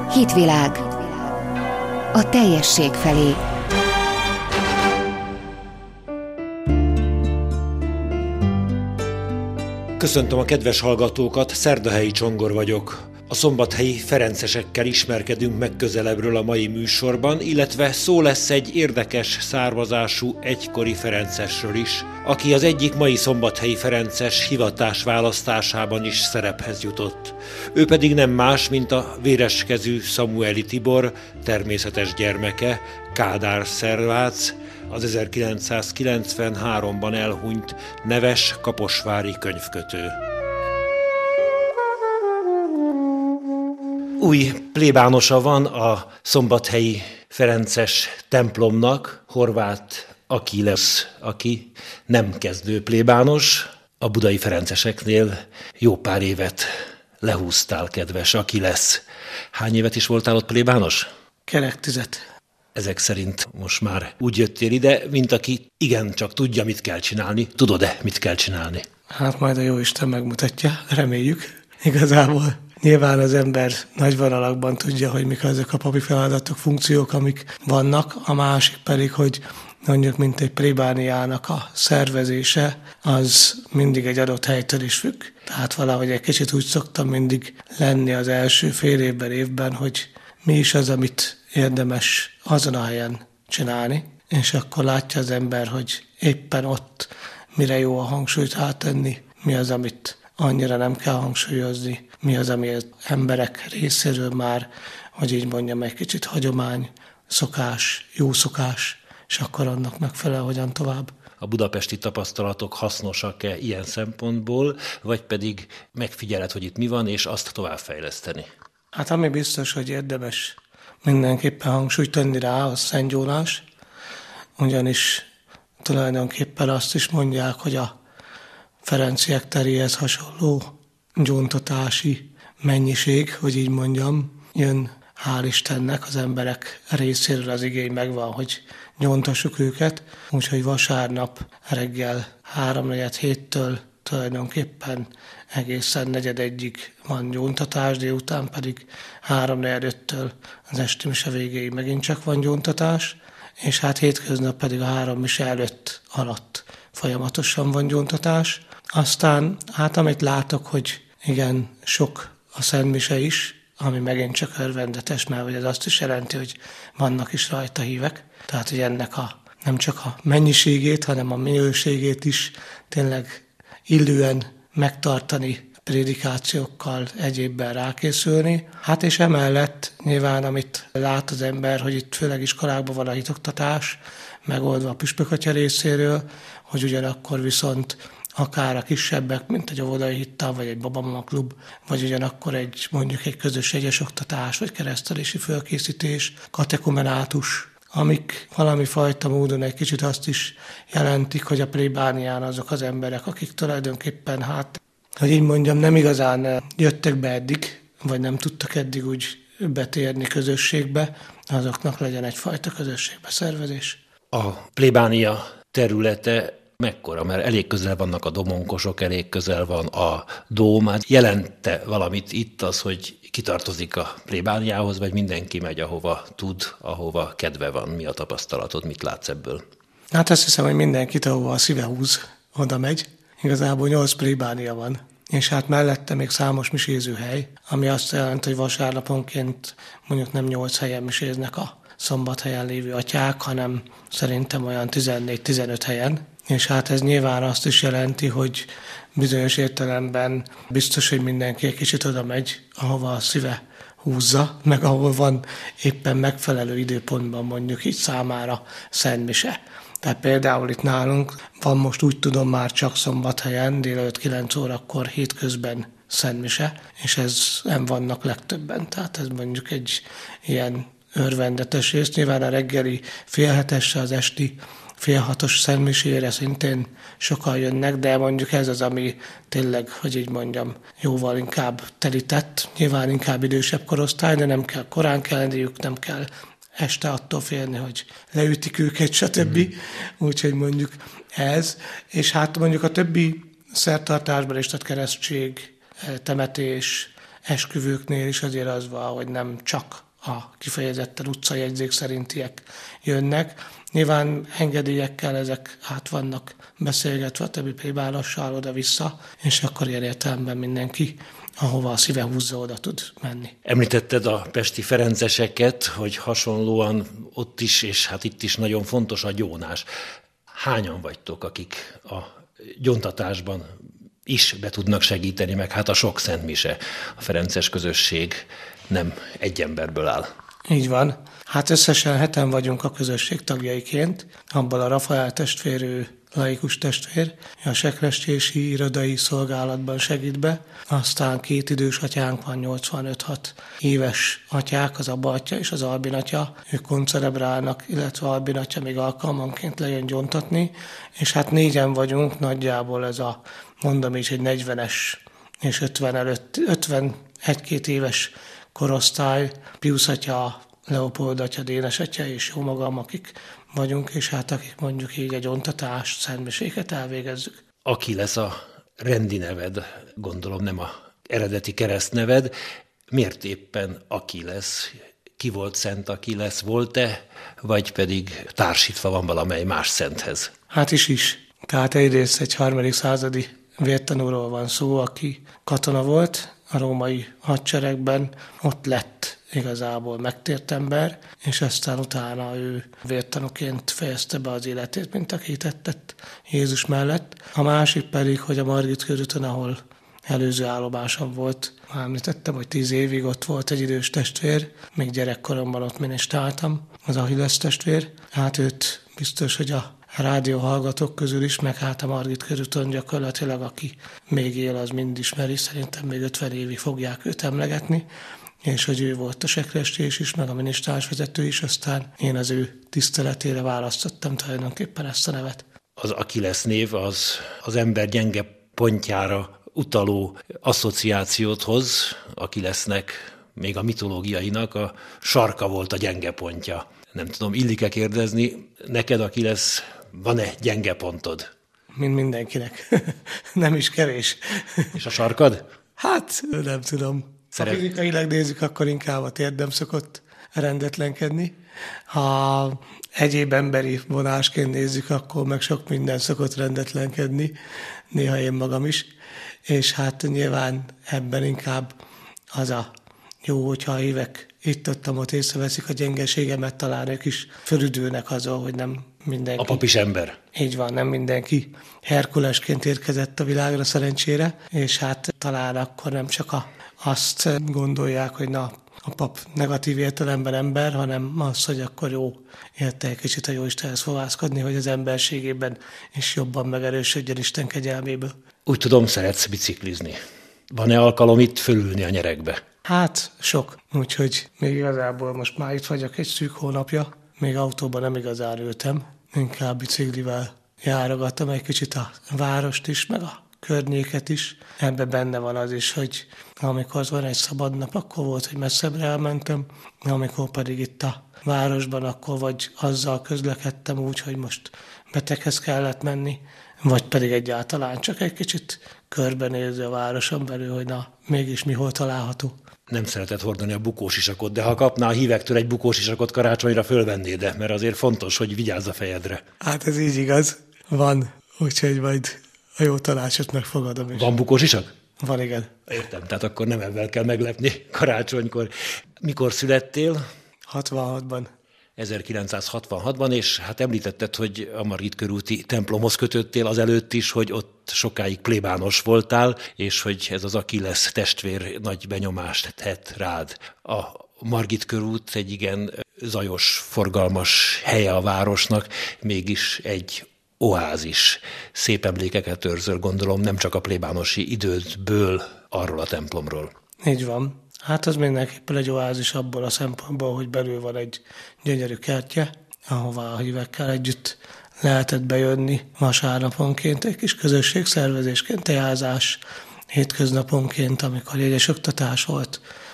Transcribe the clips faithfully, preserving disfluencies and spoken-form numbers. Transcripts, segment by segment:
Hitvilág. A teljesség felé. Köszöntöm a kedves hallgatókat, Szerdahelyi Csongor vagyok. A szombathelyi ferencesekkel ismerkedünk meg közelebbről a mai műsorban, illetve szó lesz egy érdekes származású egykori ferencesről is, aki az egyik mai szombathelyi ferences hivatás választásában is szerephez jutott. Ő pedig nem más, mint a véreskezű Szamuely Tibor természetes gyermeke, Kádár Szervác, az ezerkilencszázkilencvenháromban elhunyt neves kaposvári könyvkötő. Új plébánosa van a szombathelyi ferences templomnak, Horváth Akilesz, aki nem kezdő plébános. A budai ferenceseknél jó pár évet lehúztál, kedves Akilesz. Hány évet is voltál ott plébános? Kerek tizet. Ezek szerint most már úgy jöttél ide, mint aki igencsak tudja, mit kell csinálni. Tudod-e, mit kell csinálni? Hát majd a Jóisten megmutatja, reméljük. Igazából nyilván az ember nagy vonalakban tudja, hogy mik azok a papi feladatok, funkciók, amik vannak. A másik pedig, hogy mondjuk mint egy plébániának a szervezése, az mindig egy adott helytől is függ. Tehát valahogy egy kicsit úgy szoktam mindig lenni az első fél évben, évben, hogy mi is az, amit érdemes azon a helyen csinálni, és akkor látja az ember, hogy éppen ott mire jó a hangsúlyt átenni, mi az, amit annyira nem kell hangsúlyozni, mi az, ami az emberek részéről már, hogy így mondjam, egy kicsit hagyomány, szokás, jó szokás, és akkor annak megfelel, hogyan tovább. A budapesti tapasztalatok hasznosak-e ilyen szempontból, vagy pedig megfigyeled, hogy itt mi van, és azt továbbfejleszteni? Hát ami biztos, hogy érdemes mindenképpen hangsúlyt tenni rá, a szentgyónás, ugyanis tulajdonképpen azt is mondják, hogy a ferenciek teréhez hasonló gyóntatási mennyiség, hogy így mondjam, jön, hál' Istennek, az emberek részéről az igény megvan, hogy gyóntassuk őket, úgyhogy vasárnap reggel háromnegyed héttől tulajdonképpen egészen negyed egyig van gyóntatás, délután pedig háromnegyed öttől az esti mise végéig megint csak van gyóntatás, és hát hétköznap pedig a három mise előtt alatt folyamatosan van gyóntatás. Aztán hát amit látok, hogy igen, sok a szentmise is, ami megint csak örvendetes, mert ez azt is jelenti, hogy vannak is rajta hívek. Tehát, hogy ennek a, nem csak a mennyiségét, hanem a minőségét is tényleg illően megtartani, prédikációkkal egyébben rákészülni. Hát és emellett nyilván, amit lát az ember, hogy itt főleg iskolákban van a hitoktatás, megoldva a püspökatya részéről, hogy ugyanakkor viszont akár a kisebbek, mint egy óvodai hittan, vagy egy babamama klub, vagy ugyanakkor egy mondjuk egy közös egyes oktatás, vagy keresztelési fölkészítés, katekumenátus, amik valami fajta módon egy kicsit azt is jelentik, hogy a plébánián azok az emberek, akik tulajdonképpen, hát, hogy így mondjam, nem igazán jöttek be eddig, vagy nem tudtak eddig úgy betérni közösségbe, azoknak legyen egyfajta közösségbe szervezés. A plébánia területe mekkora? Mert elég közel vannak a domonkosok, elég közel van a dóm. Jelente valamit itt az, hogy kitartozik a plébániához, vagy mindenki megy, ahova tud, ahova kedve van? Mi a tapasztalatod, mit látsz ebből? Hát azt hiszem, hogy mindenkit, ahova a szíve húz, oda megy. Igazából nyolc plébánia van, és hát mellette még számos misézőhely, ami azt jelenti, hogy vasárnaponként mondjuk nem nyolc helyen miséznek a Szombathelyen lévő atyák, hanem szerintem olyan tizennégy-tizenöt helyen. És hát ez nyilván azt is jelenti, hogy bizonyos értelemben biztos, hogy mindenki egy kicsit oda megy, ahova a szíve húzza, meg ahol van éppen megfelelő időpontban mondjuk így számára szentmise. Tehát például itt nálunk van most úgy tudom már csak Szombathelyen, délelőtt kilenc órakor hétközben szentmise, és ez nem vannak legtöbben. Tehát ez mondjuk egy ilyen örvendetes rész. Nyilván a reggeli félhetesre, az esti félhatos szentmisére szintén sokan jönnek, de mondjuk ez az, ami tényleg, hogy így mondjam, jóval inkább telített. Nyilván inkább idősebb korosztály, de nem kell korán kelniük, nem kell este attól félni, hogy leütik őket, stb. Mm. Úgyhogy mondjuk ez. És hát mondjuk a többi szertartásban is, tehát keresztség, temetés, esküvőknél is azért az van, hogy nem csak a kifejezetten utcajegyzék szerintiek jönnek. Nyilván engedélyekkel ezek át vannak beszélgetve a többi plébánossal oda-vissza, és akkor ilyen értelemben mindenki, ahova a szíve húzza, oda tud menni. Említetted a pesti ferenceseket, hogy hasonlóan ott is, és hát itt is nagyon fontos a gyónás. Hányan vagytok, akik a gyóntatásban is be tudnak segíteni, meg hát a sok szentmise, a ferences közösség nem egy emberből áll. Így van. Hát összesen heten vagyunk a közösség tagjaiként, abból a Rafael testvér, ő laikus testvér, a sekrestési irodai szolgálatban segít be, aztán két idős atyánk van, nyolcvanöt-hat éves atyák, az Abba atya és az Albin atya, ők koncelebrálnak, illetve Albin atya még alkalmanként lejön gyóntatni, és hát négyen vagyunk, nagyjából ez a, mondom is, egy negyvenes és ötven előtt, ötvenegy-két éves korosztály, Piusz atya, Leopold atya, Dénes atya és jó magam, akik vagyunk, és hát akik mondjuk így a gyóntatást, szentmiséket elvégezzük. Aki lesz a rendi neved, gondolom nem a eredeti keresztneved, miért éppen aki lesz? Ki volt szent, aki lesz? Volt-e? Vagy pedig társítva van valamely más szenthez? Hát is is. Tehát egyrészt egy harmadik századi vértanúról van szó, aki katona volt a római hadseregben, ott lett igazából megtért ember, és aztán utána ő vértanúként fejezte be az életét, mint aki tettett Jézus mellett. A másik pedig, hogy a Margit körúton, ahol előző állomásom volt, említettem, hogy tíz évig ott volt egy idős testvér, még gyerekkoromban ott ministráltam, az Achilles testvér. Hát őt biztos, hogy a rádió hallgatók közül is, meg hát a Margit körúton gyakorlatilag, aki még él, az mind ismeri, szerintem még ötven évig fogják őt emlegetni, és hogy ő volt a sekrestés is, meg a minisztránsvezető is, aztán én az ő tiszteletére választottam tulajdonképpen ezt a nevet. Az Achilles név az az ember gyenge pontjára utaló asszociációt hoz. Achillesnek, még a mitológiainak a sarka volt a gyenge pontja. Nem tudom, illik-e kérdezni, neked Achilles, van-e gyenge pontod? Mint mindenkinek. Nem is kevés. És a sarkad? Hát, nem tudom. Szeret... Ha fizikailag nézzük, akkor inkább a térdem szokott rendetlenkedni. Ha egyéb emberi vonásként nézzük, akkor meg sok minden szokott rendetlenkedni, néha én magam is. És hát nyilván ebben inkább az a jó, hogyha a hívek itt-ottam ott észreveszik a gyengeségemet, talán ők is fölüdülnek azon, hogy nem mindenki... A pap is ember. Így van, nem mindenki Herkulesként érkezett a világra szerencsére, és hát talán akkor nem csak a, azt gondolják, hogy na, a pap negatív értelemben ember, hanem az, hogy akkor jó érte egy kicsit a Jóistenhez fohászkodni, hogy az emberségében is jobban megerősödjön Isten kegyelméből. Úgy tudom, szeretsz biciklizni. Van-e alkalom itt fölülni a nyerekbe? Hát sok, úgyhogy még igazából most már itt vagyok egy szűk hónapja, még autóban nem igazán ültem, inkább biciklivel járogattam egy kicsit a várost is, meg a környéket is. Ebben benne van az is, hogy amikor van egy szabad nap, akkor volt, hogy messzebbre elmentem, amikor pedig itt a városban, akkor vagy azzal közlekedtem úgy, hogy most beteghez kellett menni, vagy pedig egyáltalán csak egy kicsit körbenézni a városon belül, hogy na, mégis mi hol található. Nem szeretett hordani a bukósisakot, de ha kapnál a hívektől egy bukósisakot karácsonyra, fölvennéd, de mert azért fontos, hogy vigyázz a fejedre. Hát ez így igaz. Van, úgyhogy majd a jó tanácsot megfogadom is. Van bukósisak? Van, igen. Értem, tehát akkor nem ebben kell meglepni karácsonykor. Mikor születtél? hatvanhatban. ezerkilencszázhatvanhatban, és hát említetted, hogy a Margit körúti templomhoz kötöttél azelőtt is, hogy ott sokáig plébános voltál, és hogy ez az Achilles testvér nagy benyomást tett rád. A Margit körút egy igen zajos, forgalmas helye a városnak, mégis egy oázis. Szép emlékeket őrzöl, gondolom, nem csak a plébánosi idődből, arról a templomról. Így van. Hát az mindenképpen egy oázis abból a szempontból, hogy belül van egy gyönyörű kertje, ahová a hívekkel együtt lehetett bejönni vasárnaponként, egy kis közösségszervezésként, teázás, hétköznaponként, amikor jegyes oktatás volt,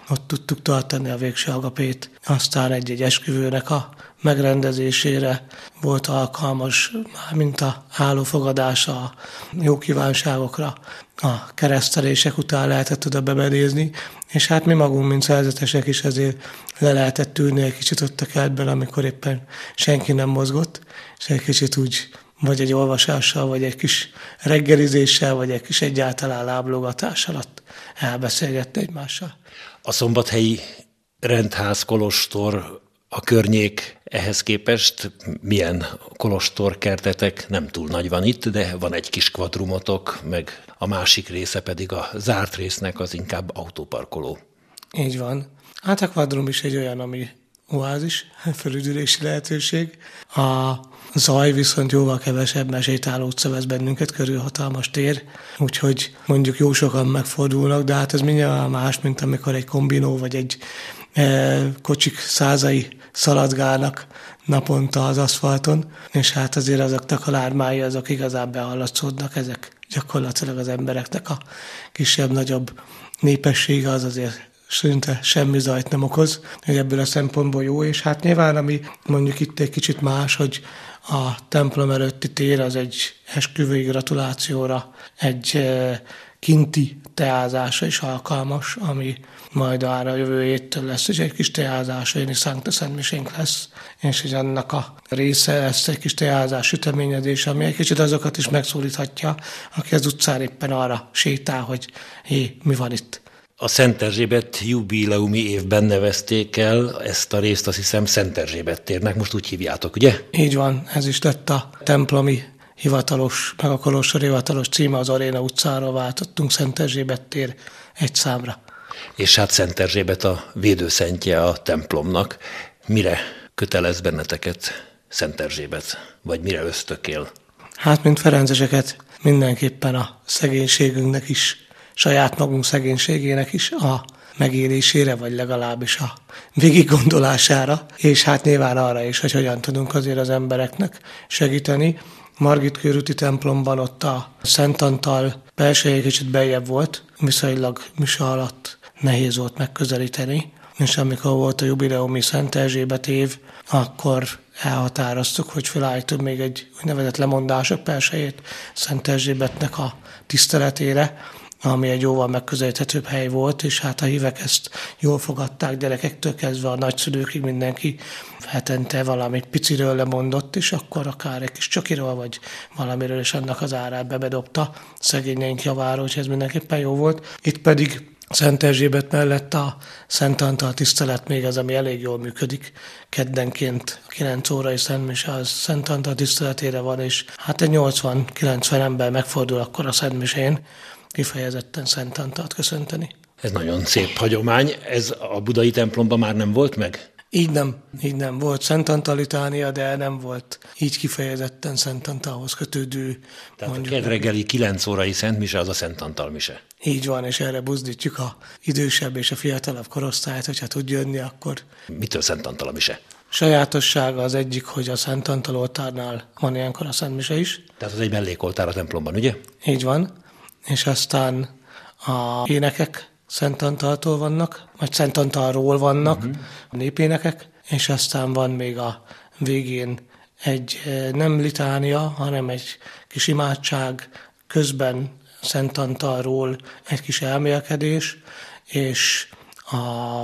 ott tudtuk tartani a végső agapét. Aztán egy-egy esküvőnek a megrendezésére volt alkalmas, mint a állófogadása, a jó kívánságokra, a keresztelések után lehetett oda bemenézni, és hát mi magunk, mint szerzetesek is ezért le lehetett ülni egy kicsit ott a kertben, amikor éppen senki nem mozgott, és egy kicsit úgy vagy egy olvasással, vagy egy kis reggelizéssel, vagy egy kis egyáltalán láblogatás alatt elbeszélgetni egymással. A szombathelyi rendház, kolostor, a környék ehhez képest milyen kolostorkertetek, nem túl nagy van itt, de van egy kis kvadrumotok, meg a másik része pedig a zárt résznek az inkább autóparkoló. Így van. Hát a kvadrum is egy olyan, ami oázis, felüdülési lehetőség. A zaj viszont jóval kevesebb, mert sétáló utca vesz bennünket körül, hatalmas tér, úgyhogy mondjuk jó sokan megfordulnak, de hát ez mindjárt más, mint amikor egy kombinó vagy egy e, kocsik százai szaladgálnak naponta az aszfalton, és hát azért azoknak a lármái azok igazán behallatszódnak, ezek gyakorlatilag az embereknek a kisebb-nagyobb népessége az azért szinte semmi zajt nem okoz, hogy ebből a szempontból jó, és hát nyilván, ami mondjuk itt egy kicsit más, hogy a templom előtti tér az egy esküvői gratulációra, egy kinti teázásra is alkalmas, ami majd arra a jövő héttől lesz, és egy kis teázás, olyan is Sancta Szentmisénk lesz, és hogy annak a része lesz egy kis teázás süteményedés, ami egy kicsit azokat is megszólíthatja, aki az utcán éppen arra sétál, hogy hé, mi van itt. A Szent Erzsébet jubileumi évben nevezték el ezt a részt, azt hiszem Szent Erzsébet térnek, most úgy hívjátok, ugye? Így van, ez is lett a templomi hivatalos, meg a kolostor hivatalos címe, az Aréna utcára váltottunk Szent Erzsébet tér egy számra. És hát Szent Erzsébet a védőszentje a templomnak. Mire kötelez benneteket Szent Erzsébet? Vagy mire ösztökél? Hát, mint ferenceseket mindenképpen a szegénységünknek is, saját magunk szegénységének is a megélésére, vagy legalábbis a végiggondolására, és hát nyilván arra is, hogy hogyan tudunk azért az embereknek segíteni. Margit körúti templomban ott a Szent Antal belseje kicsit beljebb volt, viszonylag műsor alatt nehéz volt megközelíteni, és amikor volt a jubileumi Szent Erzsébet év, akkor elhatároztuk, hogy felállítunk még egy úgynevezett lemondások persejét Szent Erzsébetnek a tiszteletére, ami egy jóval megközelíthetőbb hely volt, és hát a hívek ezt jól fogadták, gyerekektől kezdve a nagyszülőkig mindenki hetente valamit piciről lemondott, és akkor akár egy kis csokiról, vagy valamiről is annak az árát bedobta szegényeink javára, hogy ez mindenképpen jó volt. Itt pedig Szent Erzsébet mellett a Szent Antal tisztelet még az, ami elég jól működik. Keddenként a kilenc órai szentmise az Szent Antal tiszteletére van, és hát egy nyolcvan-kilencven ember megfordul akkor a szentmisén, kifejezetten Szent Antalt köszönteni. Ez nagyon szép hagyomány. Ez a budai templomban már nem volt meg? Így nem, így nem. Volt Szent Antal litánia, de nem volt így kifejezetten Szent Antalhoz kötődő. Tehát a kedreggeli kilenc órai szentmise az a Szent Antal mise. Így van, és erre buzdítjuk a idősebb és a fiatalabb korosztályt, hogyha tud jönni, akkor... Mitől Szent Antal a mise? Sajátossága az egyik, hogy a Szent Antal oltárnál van ilyenkor a Szent Mise is. Tehát az egy mellékoltár a templomban, ugye? Így van. És aztán a énekek Szent Antaltól vannak, vagy Szent Antalról vannak, uh-huh. a népénekek, és aztán van még a végén egy nem litánia, hanem egy kis imádság, közben Szent Antalról egy kis elmélkedés, és a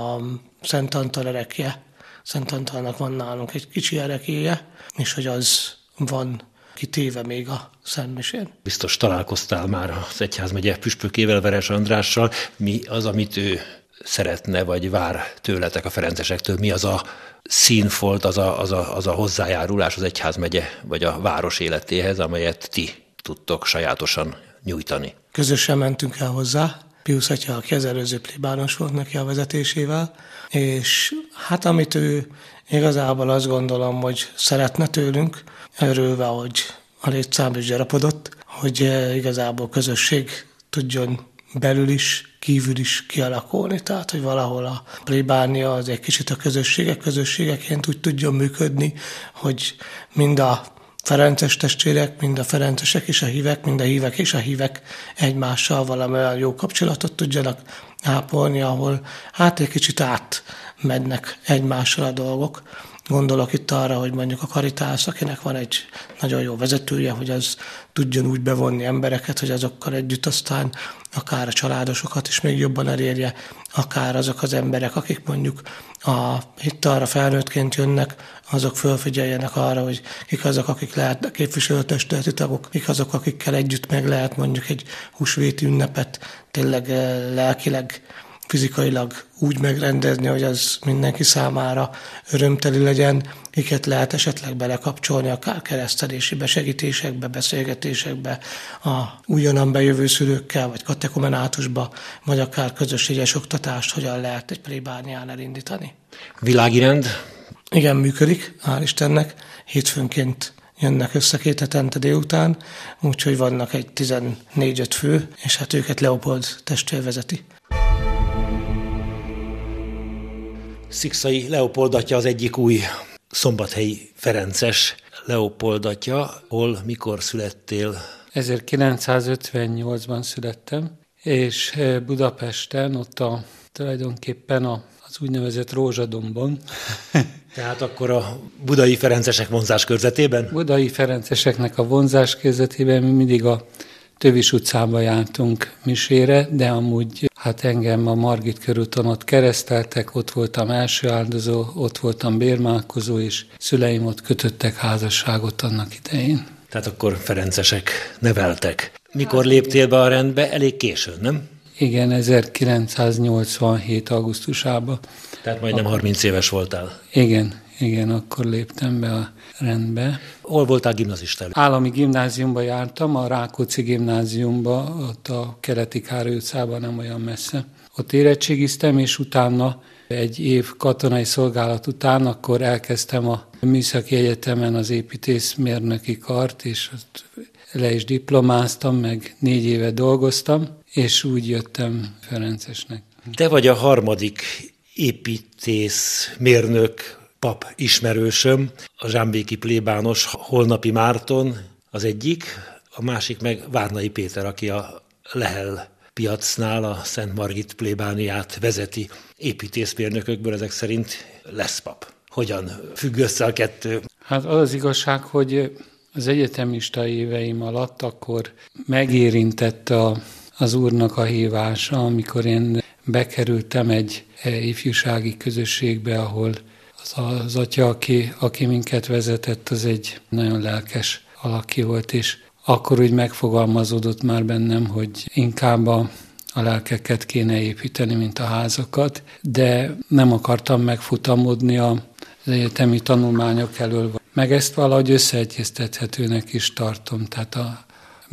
Szent Antal erekje. Szent Antalnak van nálunk egy kicsi erekéje, és hogy az van kitéve még a szentmisén. Biztos találkoztál már az egyházmegye püspökével, Veres Andrással. Mi az, amit ő szeretne, vagy vár tőletek a ferencesektől? Mi az a színfolt, az a, az a, az a hozzájárulás az egyházmegye, vagy a város életéhez, amelyet ti tudtok sajátosan nyújtani? Közösen mentünk el hozzá. Piusz atya, aki az előző plébános volt neki a vezetésével, és hát amit ő igazából azt gondolom, hogy szeretne tőlünk, örülve, hogy a létszám is gyarapodott, hogy igazából közösség tudjon belül is, kívül is kialakulni. Tehát, hogy valahol a plébánia az egy kicsit a közösségek közösségeként úgy tudjon működni, hogy mind a ferences testvérek, mind a ferencesek és a hívek, mind a hívek és a hívek egymással valami olyan jó kapcsolatot tudjanak ápolni, ahol hát egy kicsit átmennek egymással a dolgok. Gondolok itt arra, hogy mondjuk a Caritas, akinek van egy nagyon jó vezetője, hogy az tudjon úgy bevonni embereket, hogy azokkal együtt aztán akár a családosokat is még jobban elérje, akár azok az emberek, akik mondjuk a, itt arra felnőttként jönnek, azok fölfigyeljenek arra, hogy kik azok, akik lehet képviselőtestületi tagok, kik azok, akikkel együtt meg lehet mondjuk egy húsvéti ünnepet tényleg lelkileg, fizikailag úgy megrendezni, hogy az mindenki számára örömteli legyen, kiket lehet esetleg belekapcsolni akár keresztelési besegítésekbe, beszélgetésekbe, a újonnan bejövő szülőkkel, vagy katekomenátusba, vagy akár közösséges oktatást, hogyan lehet egy plébánián elindítani. Világi rend? Igen, működik, hál' Istennek. Hétfőnként jönnek össze két hetente délután, úgyhogy vannak egy tizennégy-öt fő, és hát őket Leopold testvér vezeti. Szikszai Leopold atya az egyik új szombathelyi ferences. Leopold atya, hol, mikor születtél? ezerkilencszázötvennyolcban születtem, és Budapesten, ott a, tulajdonképpen a, az úgynevezett Rózsadombon. Tehát akkor a budai ferencesek vonzás körzetében? Budai ferenceseknek a vonzás körzetében mi mindig a Tövis utcába jártunk misére, de amúgy hát engem a Margit körúton ott kereszteltek, ott voltam első áldozó, ott voltam bérmálkozó, és szüleim ott kötöttek házasságot annak idején. Tehát akkor ferencesek neveltek. Mikor léptél be a rendbe? Elég későn, nem? Igen, ezerkilencszáznyolcvanhét augusztusában. Tehát majdnem akkor harminc éves voltál. Igen, igen, akkor léptem be a rendbe. Hol voltál gimnazista? Állami gimnáziumba jártam, a Rákóczi gimnáziumba, ott a Keleti Károly utcában, nem olyan messze. Ott érettségiztem, és utána egy év katonai szolgálat után akkor elkezdtem a Műszaki Egyetemen az építészmérnöki kart, és ott le is diplomáztam, meg négy éve dolgoztam, és úgy jöttem ferencesnek. Te vagy a harmadik építészmérnök pap ismerősöm, a zsámbéki plébános Holnapi Márton az egyik, a másik meg Várnai Péter, aki a Lehel piacnál a Szent Margit plébániát vezeti. Építészmérnökökből ezek szerint lesz pap. Hogyan függ össze a kettő? Hát az az igazság, hogy az egyetemista éveim alatt akkor megérintett a, az Úrnak a hívása, amikor én bekerültem egy ifjúsági közösségbe, ahol az, az atya, aki, aki minket vezetett, az egy nagyon lelkes alaki volt, és akkor úgy megfogalmazódott már bennem, hogy inkább a, a lelkeket kéne építeni, mint a házakat, de nem akartam megfutamodni az egyetemi tanulmányok elől, meg ezt valahogy összeegyeztethetőnek is tartom. Tehát a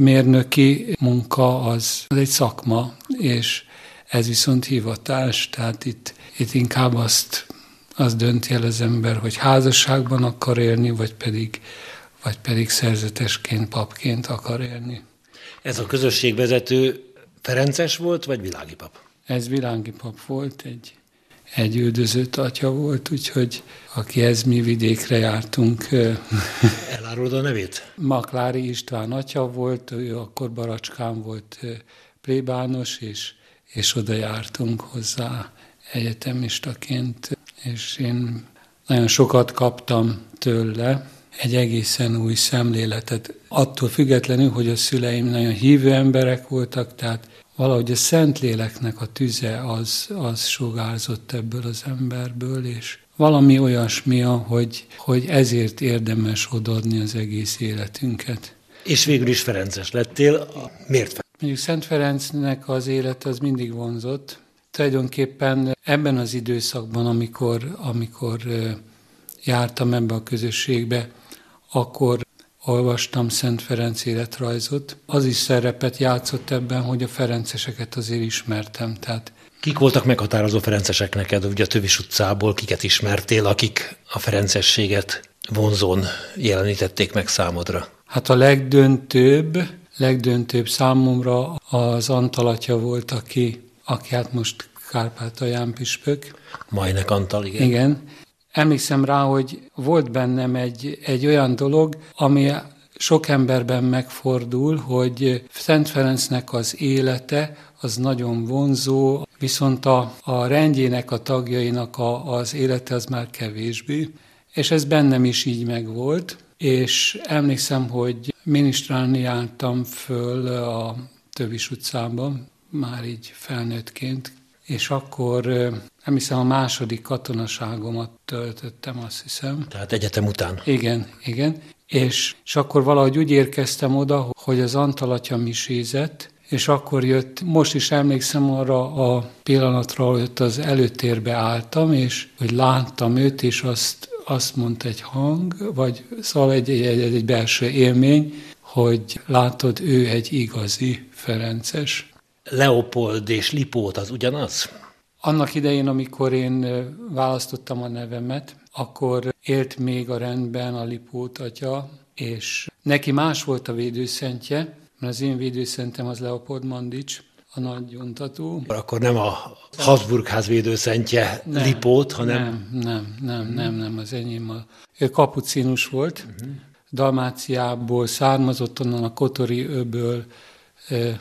mérnöki munka az, az egy szakma, és ez viszont hivatás, tehát itt, itt inkább azt, azt dönti el az ember, hogy házasságban akar élni, vagy pedig, vagy pedig szerzetesként, papként akar élni. Ez a közösségvezető ferences volt, vagy világi pap? Ez világi pap volt, egy, egy üldözött atya volt, úgyhogy akihez mi vidékre jártunk. Elárulod a nevét? Maklári István atya volt, ő akkor Baracskán volt plébános, és, és oda jártunk hozzá egyetemistaként, és én nagyon sokat kaptam tőle, egy egészen új szemléletet. Attól függetlenül, hogy a szüleim nagyon hívő emberek voltak, tehát valahogy a Szentléleknek a tüze az, az sugárzott ebből az emberből, és valami olyasmi, hogy, hogy ezért érdemes odaadni az egész életünket. És végül is ferences lettél. Miért? Mondjuk Szent Ferencnek az élet az mindig vonzott. Tulajdonképpen ebben az időszakban, amikor, amikor jártam ebbe a közösségbe, akkor olvastam Szent Ferenc életrajzot. Az is szerepet játszott ebben, hogy a ferenceseket azért ismertem. Tehát kik voltak meghatározó ferencesek neked? Ugye a Tövis utcából kiket ismertél, akik a ferencességet vonzón jelenítették meg számodra? Hát a legdöntőbb, legdöntőbb számomra az Antal atya volt, aki, aki hát most Kárpátalján püspök. Majnek Antal, igen. Igen. emlékszem rá, hogy volt bennem egy, egy olyan dolog, ami sok emberben megfordul, hogy Szent Ferencnek az élete az nagyon vonzó, viszont a, a rendjének, a tagjainak a, az élete az már kevésbé. És ez bennem is így megvolt, és emlékszem, hogy minisztrálni jártam föl a Tövis utcában, már így felnőttként, és akkor nem hiszem a második katonaságomat töltöttem, azt hiszem. Tehát egyetem után. Igen, igen. És, és akkor valahogy úgy érkeztem oda, hogy az Antal atya misézett, és akkor jött, most is emlékszem arra a pillanatra, hogy ott az előtérbe álltam, és hogy láttam őt, és azt, azt mondta egy hang, vagy szóval egy, egy, egy belső élmény, hogy látod, ő egy igazi ferences. Leopold és Lipót az ugyanaz? Annak idején, amikor én választottam a nevemet, akkor élt még a rendben a Lipót atya, és neki más volt a védőszentje, mert az én védőszentem az Leopold Mandics, a nagy gyóntató. Akkor nem a Habsburgház védőszentje nem, Lipót, hanem... Nem, nem, nem, nem, nem, az enyém. A... Ő kapucinus volt, uh-huh. Dalmáciából származott, onnan a Kotori öböl e,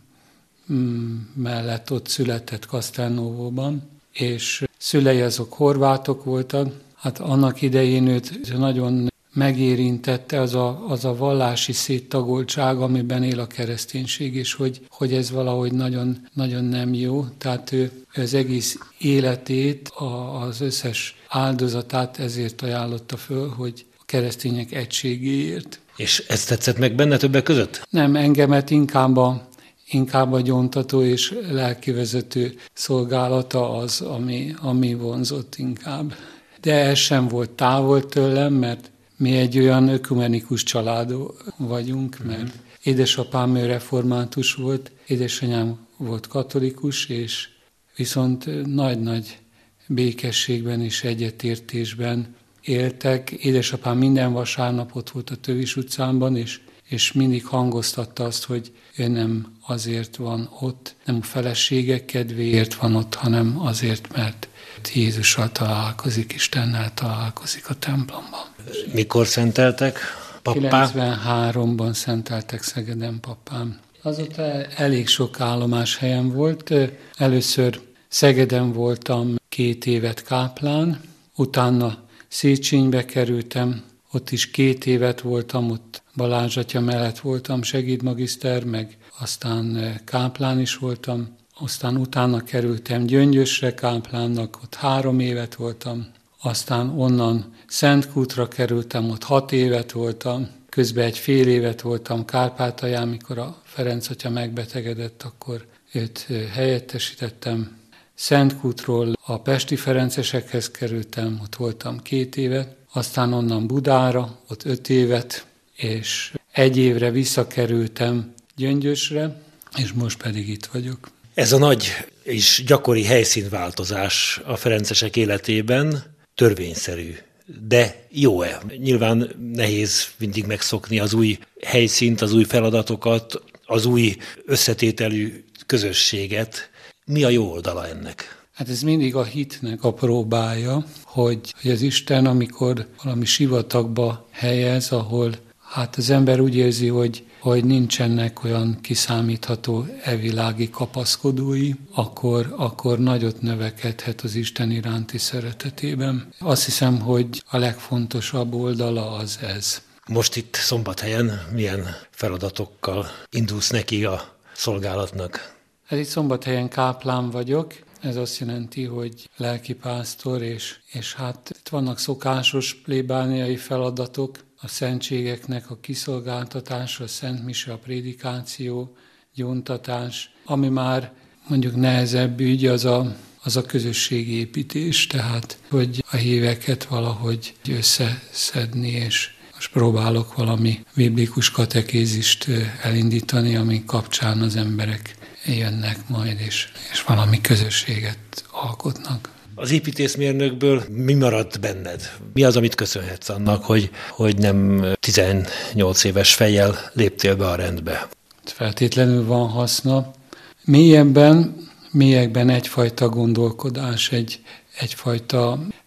mellett ott született Castelnuovóban, és szülei azok horvátok voltak. Hát annak idején őt nagyon megérintette az a, az a vallási széttagoltság, amiben él a kereszténység, és hogy, hogy ez valahogy nagyon, nagyon nem jó. Tehát ő az egész életét, a, az összes áldozatát ezért ajánlotta föl, hogy a keresztények egységéért. És ez tetszett meg benne többek között? Nem, engemet inkább a Inkább a gyóntató és lelkivezető szolgálata az, ami, ami vonzott inkább. De ez sem volt távol tőlem, mert mi egy olyan ökumenikus család vagyunk, mert édesapám ő református volt, édesanyám volt katolikus, és viszont nagy-nagy békességben és egyetértésben éltek. Édesapám minden vasárnap ott volt a Tövis utcában, és és mindig hangoztatta azt, hogy ő nem azért van ott, nem a feleségek kedvéért van ott, hanem azért, mert Jézussal találkozik, Istennel találkozik a templomban. Mikor szenteltek pappá? kilencvenháromban szenteltek Szegeden papám. Azóta elég sok állomáshelyen volt. Először Szegeden voltam két évet káplán, utána Széchenybe kerültem, ott is két évet voltam, ott Balázs atya mellett voltam segédmagiszter, meg aztán káplán is voltam, aztán utána kerültem Gyöngyösre káplánnak, ott három évet voltam, aztán onnan Szentkútra kerültem, ott hat évet voltam, közben egy fél évet voltam Kárpátalján, mikor a Ferenc atya megbetegedett, akkor őt helyettesítettem. Szentkútról a pesti ferencesekhez kerültem, ott voltam két évet, aztán onnan Budára, ott öt évet, és egy évre visszakerültem Gyöngyösre, és most pedig itt vagyok. Ez a nagy és gyakori helyszínváltozás a ferencesek életében törvényszerű, de jó-e? Nyilván nehéz mindig megszokni az új helyszínt, az új feladatokat, az új összetételű közösséget. Mi a jó oldala ennek? Hát ez mindig a hitnek a próbája, hogy, hogy az Isten, amikor valami sivatagba helyez, ahol hát az ember úgy érzi, hogy, hogy nincsenek olyan kiszámítható evilági kapaszkodói, akkor, akkor nagyot növekedhet az Isten iránti szeretetében. Azt hiszem, hogy a legfontosabb oldala az ez. Most itt Szombathelyen milyen feladatokkal indulsz neki a szolgálatnak? Hát itt Szombathelyen káplán vagyok. Ez azt jelenti, hogy lelkipásztor, és, és hát itt vannak szokásos plébániai feladatok, a szentségeknek a kiszolgáltatása, a Szent Mise, a prédikáció, gyóntatás, ami már mondjuk nehezebb ügy, az a, az a közösségépítés, tehát hogy a híveket valahogy összeszedni, és most próbálok valami biblikus katekézist elindítani, ami kapcsán az emberek jönnek majd, és, és valami közösséget alkotnak. Az építészmérnökből mi maradt benned? Mi az, amit köszönhetsz annak, hogy, hogy nem tizennyolc éves fejjel léptél be a rendbe? Feltétlenül van haszna. Mélyebben, mélyekben egyfajta gondolkodás, egy, egyfajta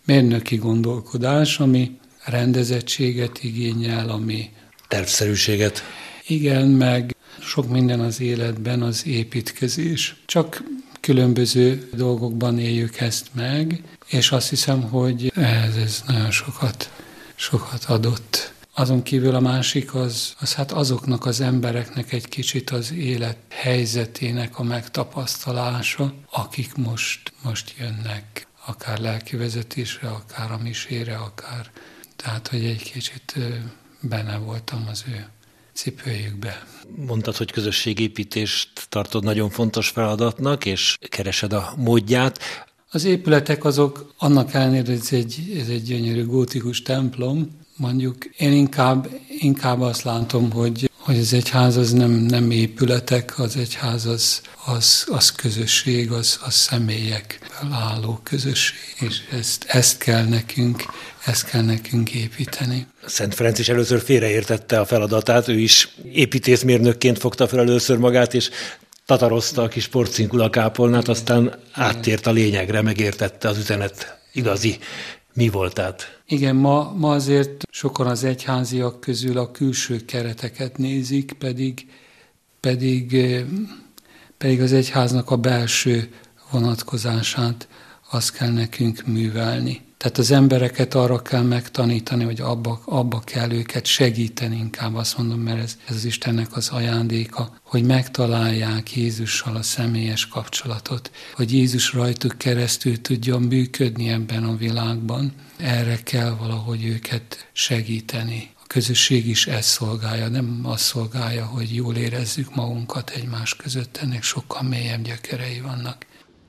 mérnöki gondolkodás, ami rendezettséget igényel, ami tervszerűséget. Igen, meg sok minden az életben az építkezés. Csak különböző dolgokban éljük ezt meg, és azt hiszem, hogy ez, ez nagyon sokat, sokat adott. Azon kívül a másik az, az hát azoknak az embereknek egy kicsit az élet helyzetének a megtapasztalása, akik most, most jönnek, akár lelkivezetésre, akár a misére, akár. Tehát, hogy egy kicsit benne voltam az ő cipőjükbe. Mondtad, hogy közösségépítést tartod nagyon fontos feladatnak, és keresed a módját. Az épületek azok, annak ellenére, ez egy, ez egy gyönyörű gótikus templom, mondjuk én inkább, inkább azt látom, hogy, hogy az egyház az nem, nem épületek, az egyház az, az, az közösség, az, az személyekből álló közösség, és ezt, ezt kell nekünk, ezt kell nekünk építeni. Szent Ferenc is először félreértette a feladatát, ő is építészmérnökként fogta fel először magát, és tatarozta a kis porcinkula kápolnát, aztán áttért a lényegre, megértette az üzenet igazi mi voltát. Igen, ma, ma azért sokan az egyháziak közül a külső kereteket nézik, pedig, pedig, pedig az egyháznak a belső vonatkozását azt kell nekünk művelni. Tehát az embereket arra kell megtanítani, hogy abba, abba kell őket segíteni, inkább azt mondom, mert ez, ez az Istennek az ajándéka, hogy megtalálják Jézussal a személyes kapcsolatot, hogy Jézus rajtuk keresztül tudjon működni ebben a világban. Erre kell valahogy őket segíteni. A közösség is ezt szolgálja, nem azt szolgálja, hogy jól érezzük magunkat egymás között, ennek sokkal mélyebb gyökerei vannak.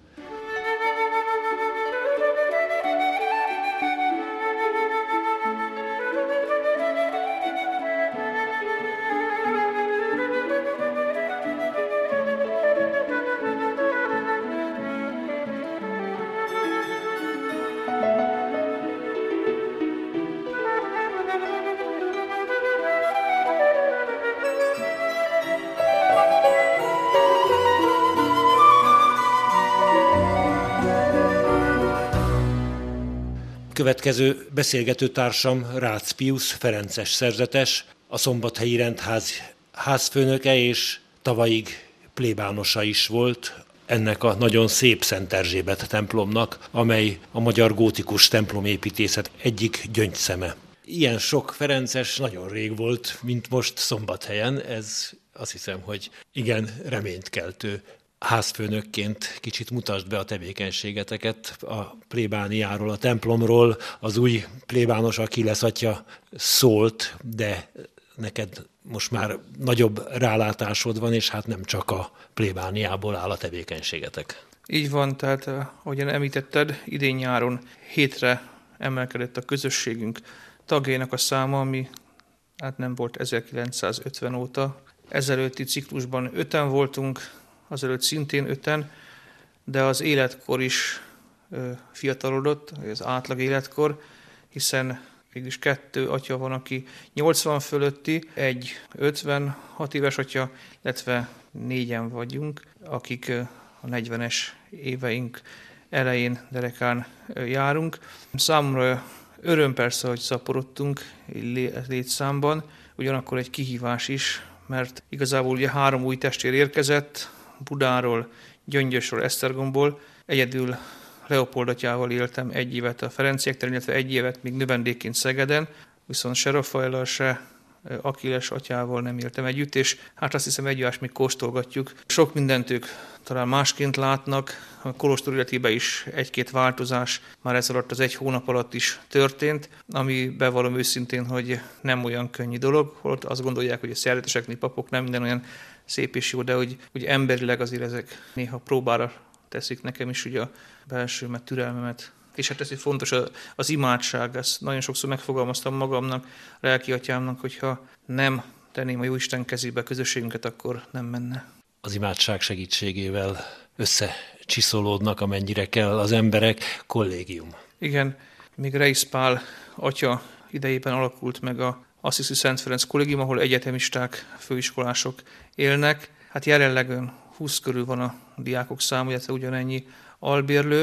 Következő beszélgetőtársam Rácz Piusz, ferences szerzetes, a Szombathelyi Rendház házfőnöke és tavalyig plébánosa is volt ennek a nagyon szép Szent Erzsébet templomnak, amely a magyar gótikus templomépítészet egyik gyöngyszeme. Ilyen sok ferences nagyon rég volt, mint most Szombathelyen, ez azt hiszem, hogy igen reménytkeltő. Házfőnökként kicsit mutasd be a tevékenységeteket a plébániáról, a templomról. Az új plébános, aki lesz atya, szólt, de neked most már nagyobb rálátásod van, és hát nem csak a plébániából áll a tevékenységetek. Így van, tehát ahogyan említetted, idén nyáron hétre emelkedett a közösségünk tagjainak a száma, ami hát nem volt ezerkilencszázötven óta. Ezelőtti ciklusban öten voltunk, azelőtt szintén öten, de az életkor is ö, fiatalodott, az átlag életkor, hiszen mégis kettő atya van, aki nyolcvan fölötti, egy ötvenhat éves atya, illetve négyen vagyunk, akik ö, a negyvenes éveink elején, derekán ö, járunk. Számomra öröm persze, hogy szaporodtunk létszámban, ugyanakkor egy kihívás is, mert igazából ugye három új testvér érkezett, Budáról, Gyöngyösről, Esztergomból. Egyedül Leopold atyával éltem egy évet a Ferenciek terén, illetve egy évet még növendékként Szegeden, viszont se Rafaellal, se Akiles atyával nem éltem együtt, és hát azt hiszem egymást még kóstolgatjuk. Sok mindent ők talán másként látnak, a kolostor életében is egy-két változás már ez alatt az egy hónap alatt is történt, ami bevallom őszintén, hogy nem olyan könnyű dolog, holott azt gondolják, hogy a szerzeteseknél, papok nem minden olyan szép és jó, de hogy, hogy emberileg azért ezek néha próbára teszik nekem is ugye a belsőmet, türelmemet. És hát ez egy fontos az imádság, ezt nagyon sokszor megfogalmaztam magamnak, a lelki atyámnak, hogyha nem tenném a Jóisten kezébe a közösségünket, akkor nem menne. Az imádság segítségével összecsiszolódnak, amennyire kell az emberek, kollégium. Igen, még Reisz Pál atya idejében alakult meg a Assisi Szent Ferenc kollégium, ahol egyetemisták, főiskolások élnek. Hát jelenleg húsz körül van a diákok száma, illetve ugyanennyi albérlő.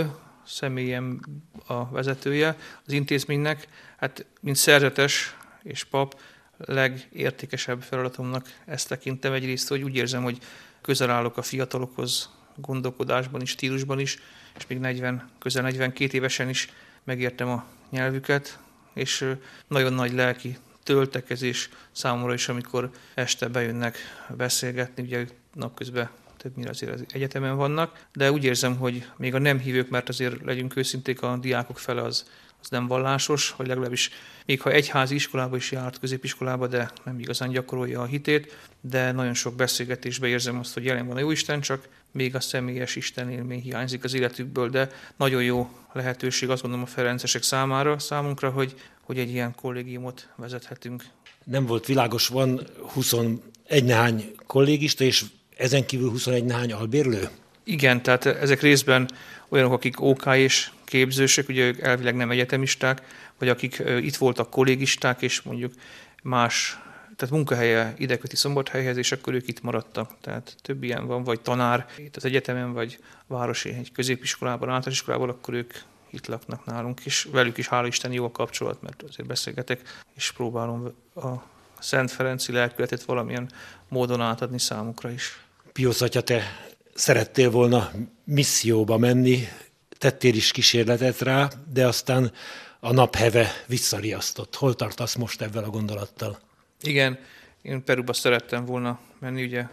személyem a vezetője az intézménynek. Hát, mint szerzetes és pap, legértékesebb feladatomnak ezt tekintem egyrészt, hogy úgy érzem, hogy közel állok a fiatalokhoz, gondolkodásban is, stílusban is, és még negyven, közel negyvenkét évesen is megértem a nyelvüket, és nagyon nagy lelki töltekezés számomra is, amikor este bejönnek beszélgetni, ugye napközben többnyire azért az egyetemen vannak, de úgy érzem, hogy még a nem hívők, mert azért legyünk őszinték, a diákok fele az, az nem vallásos, vagy legalábbis még ha egyházi iskolába is járt, középiskolába, de nem igazán gyakorolja a hitét, de nagyon sok beszélgetésben érzem azt, hogy jelen van a Jóisten, csak még a személyes Isten élmény hiányzik az életükből, de nagyon jó lehetőség, azt gondolom a ferencesek számára, számunkra, hogy, hogy egy ilyen kollégiumot vezethetünk. Nem volt világos, van huszonegy nehány kollégista, és ezen kívül huszonegy nehány albérlő? Igen, tehát ezek részben olyanok, akik ó ká és képzősök, ugye ők elvileg nem egyetemisták, vagy akik itt voltak kollégisták, és mondjuk más, tehát munkahelye ideköti Szombathelyhez, és akkor ők itt maradtak. Tehát több ilyen van, vagy tanár itt az egyetemen, vagy városi egy középiskolában, általános iskolában, akkor ők itt laknak nálunk, és velük is hála Isten jó a kapcsolat, mert azért beszélgetek, és próbálom a Szent Ferenci lelkületet valamilyen módon átadni számukra is. Piusz atya, te szerettél volna misszióba menni, tettél is kísérletet rá, de aztán a napheve visszariasztott. Hol tartasz most ebben a gondolattal? Igen, én Peruba szerettem volna menni, ugye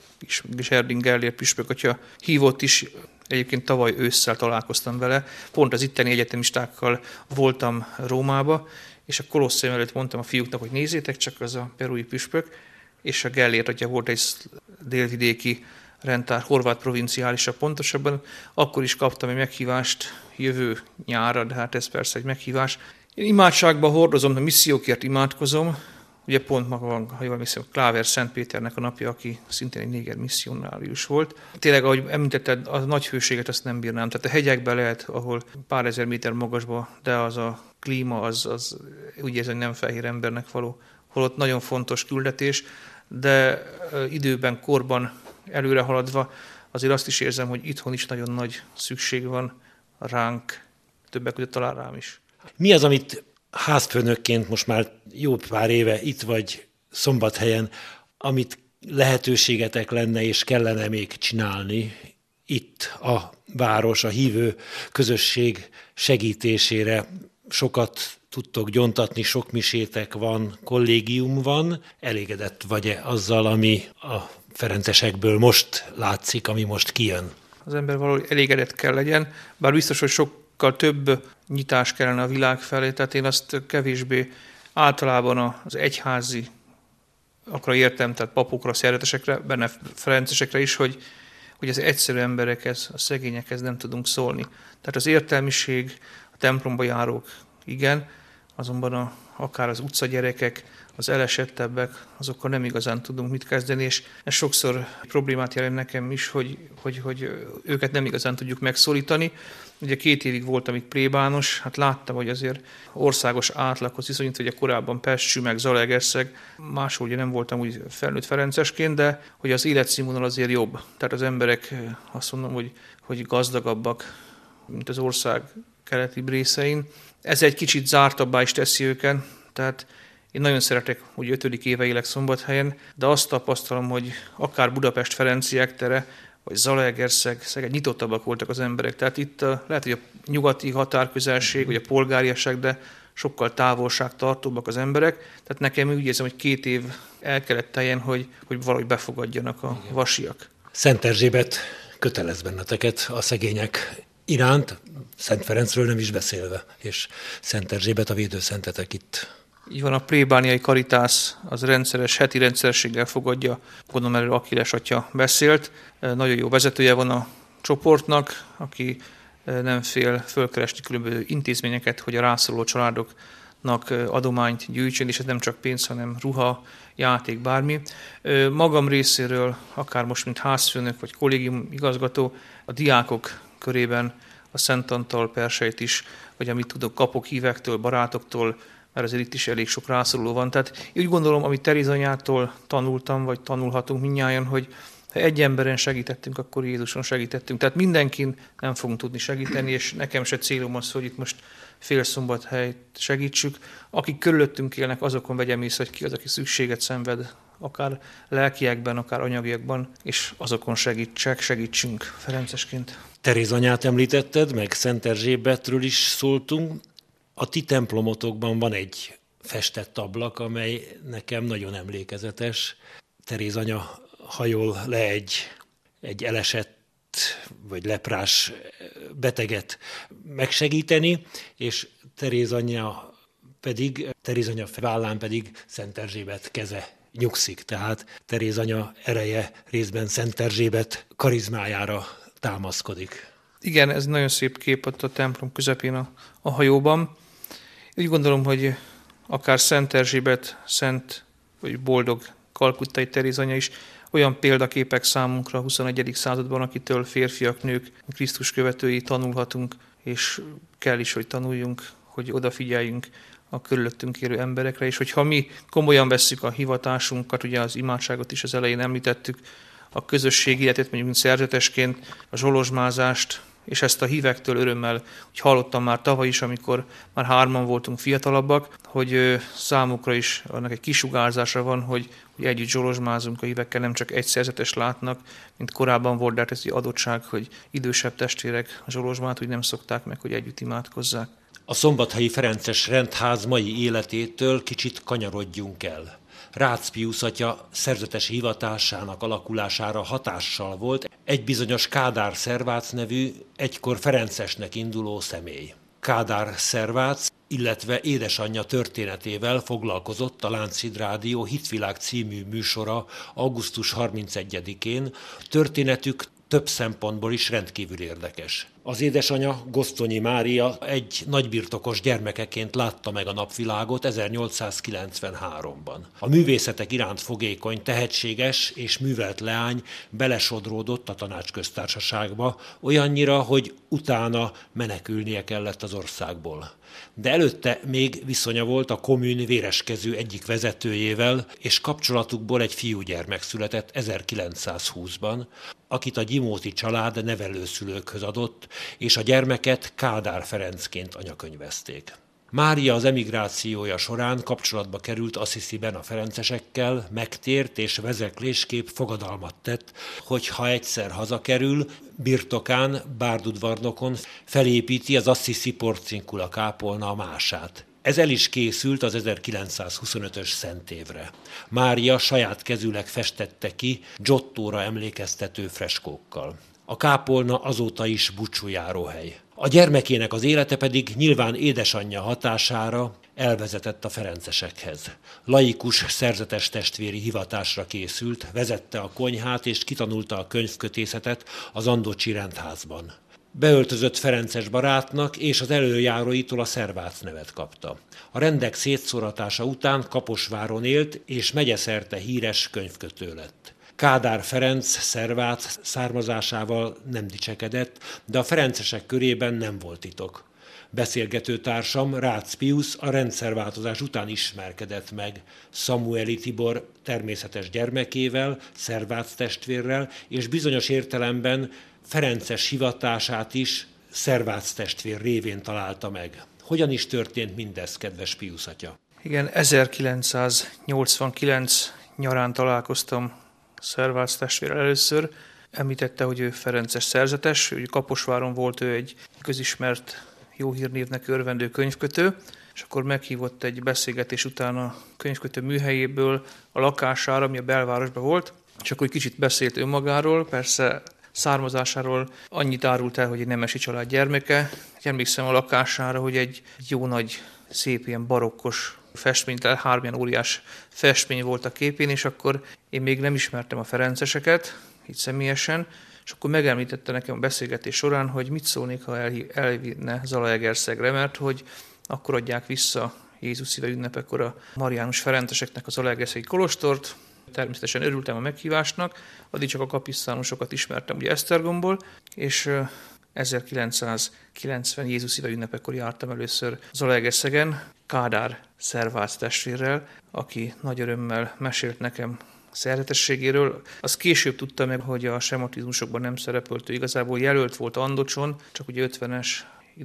Erding Gellért püspök atya hívott is, egyébként tavaly ősszel találkoztam vele, pont az itteni egyetemistákkal voltam Rómába, és a Kolosszéum előtt mondtam a fiúknak, hogy nézzétek csak, az a perui püspök, és a Gellért atya volt egy délvidéki rendtár, horvát provinciálisa pontosabban, akkor is kaptam egy meghívást jövő nyárra, de hát ez persze egy meghívás. Én imádságban hordozom, a missziókért imádkozom, ugye pont maga van, ha jól hiszem, Kláver Szent Péternek a napja, aki szintén egy néger misszionárius volt. Tényleg, ahogy említetted, a nagy hőséget azt nem bírnám. Tehát a hegyekben lehet, ahol pár ezer méter magasban, de az a klíma, az, az úgy érzem, hogy nem fehér embernek való. Holott nagyon fontos küldetés, de időben, korban előre haladva azért azt is érzem, hogy itthon is nagyon nagy szükség van ránk, többek között talán rám is. Mi az, amit házfőnökként most már jó pár éve itt vagy Szombathelyen, amit lehetőségetek lenne és kellene még csinálni itt a város, a hívő közösség segítésére? Sokat tudtok gyontatni, sok misétek van, kollégium van. Elégedett vagy-e azzal, ami a ferencesekből most látszik, ami most kijön? Az ember valahogy elégedett kell legyen, bár biztos, hogy sokkal több nyitás kellene a világ felé, tehát én azt kevésbé általában az egyházi, akkor értem, tehát papokra, szerzetesekre, benne ferencesekre is, hogy, hogy az egyszerű emberekhez, a szegényekhez nem tudunk szólni. Tehát az értelmiség, a templomba járók, igen, azonban a, akár az utcagyerekek, az elesettebbek, azokkal nem igazán tudunk mit kezdeni, és ez sokszor problémát jelent nekem is, hogy, hogy, hogy őket nem igazán tudjuk megszólítani. Ugye két évig voltam itt plébános, hát láttam, hogy azért országos átlaghoz viszonyítva, hogy korábban Pest, meg Zalaegerszeg, máshol ugye nem voltam úgy felnőtt ferencesként, de hogy az életszínvonal azért jobb. Tehát az emberek azt mondom, hogy, hogy gazdagabbak, mint az ország keleti részein. Ez egy kicsit zártabbá is teszi őket, tehát én nagyon szeretek, hogy ötödik éve élek Szombathelyen, de azt tapasztalom, hogy akár Budapest Ferenciek tere, vagy Zalaegerszeg, Szeged nyitottabbak voltak az emberek. Tehát itt a, lehet, hogy a nyugati határközelség, vagy a polgáriasság, de sokkal távolságtartóbbak az emberek. Tehát nekem úgy érzem, hogy két év el kellett teljen, hogy, hogy valahogy befogadjanak a Igen. vasiak. Szent Erzsébet kötelez benneteket a szegények iránt, Szent Ferencről nem is beszélve, és Szent Erzsébet a védőszentetek itt. Így van, a plébániai karitász az rendszeres, heti rendszerességgel fogadja, gondolom erről Akkiles atya beszélt. Nagyon jó vezetője van a csoportnak, aki nem fél fölkeresni különböző intézményeket, hogy a rászoruló családoknak adományt gyűjtsön, és ez nem csak pénz, hanem ruha, játék, bármi. Magam részéről, akár most, mint házfőnök vagy kollégium igazgató, a diákok körében a Szent Antal perseit is, vagy amit tudok, kapok hívektől, barátoktól, mert azért itt is elég sok rászoruló van. Tehát úgy gondolom, amit Teréz anyától tanultam, vagy tanulhatunk mindnyájan, hogy Ha egy emberen segítettünk, akkor Jézuson segítettünk. Tehát mindenkin nem fogunk tudni segíteni, és nekem se célom az, hogy itt most Félszombathelyt segítsük. Akik körülöttünk élnek, azokon vegyem észre, hogy ki az, aki szükséget szenved, akár lelkiekben, akár anyagiakban, és azokon segítsek, segítsünk ferencesként. Teréz anyát említetted, meg Szent Erzsébetről is szóltunk. A ti templomotokban van egy festett ablak, amely nekem nagyon emlékezetes. Teréz anya hajol le egy, egy elesett vagy leprás beteget megsegíteni, és Teréz anya pedig, Teréz anya vállán pedig Szent Erzsébet keze nyugszik. Tehát Teréz anya ereje részben Szent Erzsébet karizmájára támaszkodik. Igen, ez nagyon szép kép ott a templom közepén a, a hajóban. Úgy gondolom, hogy akár Szent Erzsébet, Szent vagy boldog kalkuttai Teréz anya is olyan példaképek számunkra a huszonegyedik században, akitől férfiak, nők, Krisztus követői tanulhatunk, és kell is, hogy tanuljunk, hogy odafigyeljünk a körülöttünk élő emberekre, és hogyha mi komolyan vesszük a hivatásunkat, ugye az imádságot is az elején említettük, a közösség életét, mondjuk mint szerzetesként, a zsolozsmázást, és ezt a hívektől örömmel, hogy hallottam már tavaly is, amikor már hárman voltunk fiatalabbak, hogy számukra is annak egy kisugárzása van, hogy, hogy együtt zsolozsmázunk a hívekkel, nem csak egy szerzetes látnak, mint korábban volt, de hát ez egy adottság, hogy idősebb testvérek a zsolozsmát úgy nem szokták meg, hogy együtt imádkozzák. A szombathelyi ferences rendház mai életétől kicsit kanyarodjunk el. Rácz Piusz atya szerzetes hivatásának alakulására hatással volt egy bizonyos Kádár Szervác nevű, egykor ferencesnek induló személy. Kádár Szervác, illetve édesanyja történetével foglalkozott a Lánchíd Rádió Hitvilág című műsora augusztus harmincegyedikén. Történetük több szempontból is rendkívül érdekes. Az édesanyja, Gosztonyi Mária egy nagybirtokos gyermekeként látta meg a napvilágot ezernyolcszázkilencvenháromban. A művészetek iránt fogékony, tehetséges és művelt leány belesodródott a Tanácsköztársaságba, olyannyira, hogy utána menekülnie kellett az országból. De előtte még viszonya volt a kommun véreskező egyik vezetőjével, és kapcsolatukból egy fiúgyermek született ezerkilencszázhúszban, akit a Gyimóti család nevelőszülőkhöz adott, és a gyermeket Kádár Ferencként anyakönyvezték. Mária az emigrációja során kapcsolatba került Assisiben a ferencesekkel, megtért és vezeklésképp fogadalmat tett, hogy ha egyszer hazakerül, birtokán, Bárdudvarnokon felépíti az Assisi porcinkula kápolna mását. Ez el is készült az ezerkilencszázhuszonötös szentévre. Mária saját kezűleg festette ki Giottóra emlékeztető freskókkal. A kápolna azóta is búcsújáróhely. A gyermekének az élete pedig nyilván édesanyja hatására elvezetett a ferencesekhez. Laikus szerzetes testvéri hivatásra készült, vezette a konyhát és kitanulta a könyvkötészetet az Andocsi rendházban. Beöltözött ferences barátnak és az előjáróitól a Szervác nevet kapta. A rendek szétszóratása után Kaposváron élt és megyeszerte híres könyvkötő lett. Kádár Ferenc Szervác származásával nem dicsekedett, de a ferencesek körében nem volt titok. Beszélgetőtársam Rácz Piusz a rendszerváltozás után ismerkedett meg Szamueli Tibor természetes gyermekével, Szervác testvérrel, és bizonyos értelemben ferences hivatását is Szervác testvér révén találta meg. Hogyan is történt mindez, kedves Piusz atya? Igen, ezerkilencszáznyolcvankilenc nyarán találkoztam Szervác testvérrel először. Említette, hogy ő ferences szerzetes, hogy Kaposváron volt ő egy közismert jó hírnévnek örvendő könyvkötő, és akkor meghívott egy beszélgetés után a könyvkötő műhelyéből a lakására, ami a belvárosban volt, és akkor egy kicsit beszélt önmagáról, persze származásáról annyit árult el, hogy egy nemesi család gyermeke. Emlékszem a lakására, hogy egy jó nagy, szép ilyen barokkos festmény, tehát három ilyen óriás festmény volt a képén, és akkor én még nem ismertem a ferenceseket, így személyesen, és akkor megemlítette nekem a beszélgetés során, hogy mit szólnék, ha elvinne Zalaegerszegre, mert hogy akkor adják vissza Jézus szíve ünnepekkor a mariánus ferenceseknek az zalaegerszegi kolostort. Természetesen örültem a meghívásnak, addig csak a kapisztánusokat ismertem ugye Esztergomból, és ezerkilencszázkilencven Jézus szíve ünnepekkor jártam először Zalaegerszegen Kádár Szervác testvérrel, aki nagy örömmel mesélt nekem szerzetességéről. Azt később tudta meg, hogy a sematizmusokban nem szerepelt, ő igazából jelölt volt Andocson, csak ugye ötvenes,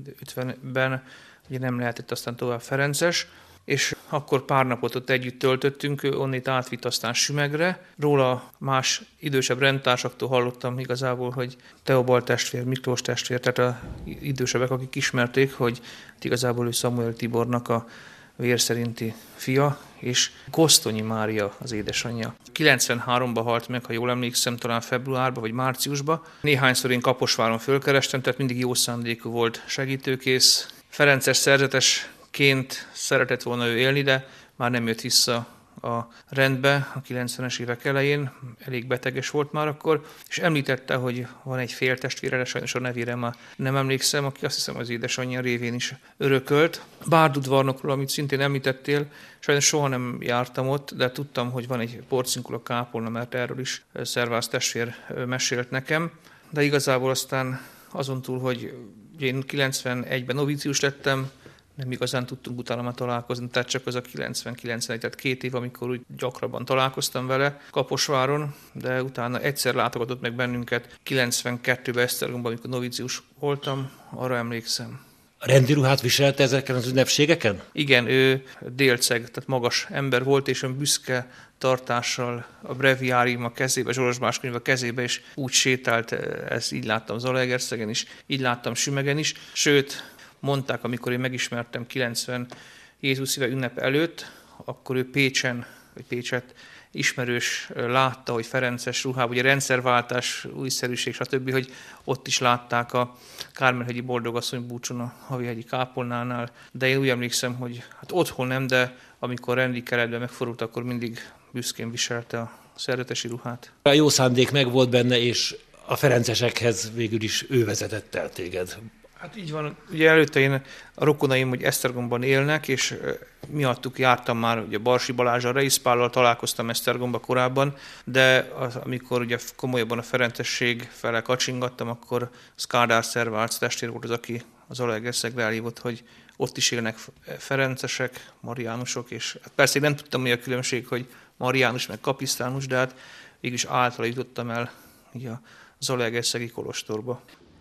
ötvenben ugye nem lehetett aztán tovább ferences, és akkor pár napot ott együtt töltöttünk, onnét átvitt aztán Sümegre. Róla más idősebb rendtársaktól hallottam igazából, hogy Teobald testvér, Miklós testvér, tehát az idősebbek, akik ismerték, hogy igazából ő Samuel Tibornak a vér szerinti fia, és Kosztonyi Mária az édesanyja. kilencvenháromban halt meg, ha jól emlékszem, talán februárban vagy márciusban. Néhányszor én Kaposváron fölkerestem, tehát mindig jó szándékú volt, segítőkész. Ferences szerzetesként szeretett volna ő élni, de már nem jött vissza a rendbe a kilencvenes évek elején, elég beteges volt már akkor, és említette, hogy van egy féltestvére, de sajnos a nevére már nem emlékszem, aki azt hiszem az édesanyja révén is örökölt. Bárdudvarnokról, amit szintén említettél, sajnos soha nem jártam ott, de tudtam, hogy van egy porcinkula kápolna, mert erről is Szervász testvér mesélt nekem, de igazából aztán azon túl, hogy én kilencvenegyben novícius lettem, nem igazán tudtunk utána már találkozni, tehát csak az a kilencven-kilencvenegy, tehát két év, amikor úgy gyakrabban találkoztam vele Kaposváron, de utána egyszer látogatott meg bennünket kilencvenkettőben Esztergomban, amikor novícius voltam, arra emlékszem. A rendi ruhát viselte ezeken az ünnepségeken? Igen, ő délceg, tehát magas ember volt, és ön büszke tartással a breviárium a kezébe, Zsolozsmás könyv a kezébe, és úgy sétált, ezt így láttam Zalaegerszegen is, így láttam Sümegen is, sőt, mondták, amikor én megismertem kilencven Jézus szíve ünnep előtt, akkor ő Pécsen, vagy Pécset ismerős látta, hogy ferences ruhában, ugye rendszerváltás, újszerűség, stb., hogy ott is látták a Kármenhegyi Boldogasszony búcson a Havihegyi kápolnánál, de én úgy emlékszem, hogy hát otthon nem, de amikor rendi keretben megfordult, akkor mindig büszkén viselte a szerzetesi ruhát. A jó szándék meg volt benne, és a ferencesekhez végül is ő vezetett el téged. Hát így van, ugye előtte én a rokonaim, hogy Esztergomban élnek, és miattuk jártam már, ugye Barsi Balázsral, Reiszpállal találkoztam Esztergomba korábban, de az, amikor ugye komolyabban a ferencesség fele kacsingattam, akkor Szkádár Szervác testvér volt az, aki az Zalaegerszegre elhívott, hogy ott is élnek ferencesek, mariánusok, és persze én nem tudtam, mi a különbség, hogy mariánus meg kapisztánus, de hát végülis általa jutottam el ugye, a Zalaegerszegi kolostorba.